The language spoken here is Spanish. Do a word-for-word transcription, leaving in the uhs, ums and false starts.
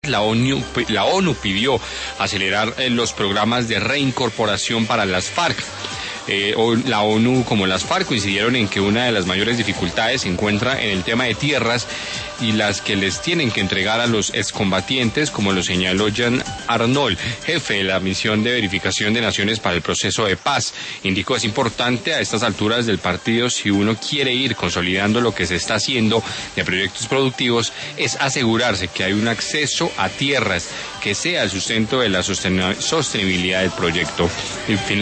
La ONU, la ONU pidió acelerar eh, los programas de reincorporación para las FARC. Eh, la ONU como las FARC coincidieron en que una de las mayores dificultades se encuentra en el tema de tierras y las que les tienen que entregar a los excombatientes, como lo señaló Jean Arnold, jefe de la misión de verificación de naciones para el proceso de paz. Indicó: es importante a estas alturas del partido, si uno quiere ir consolidando lo que se está haciendo de proyectos productivos, es asegurarse que hay un acceso a tierras que sea el sustento de la sostenibilidad del proyecto.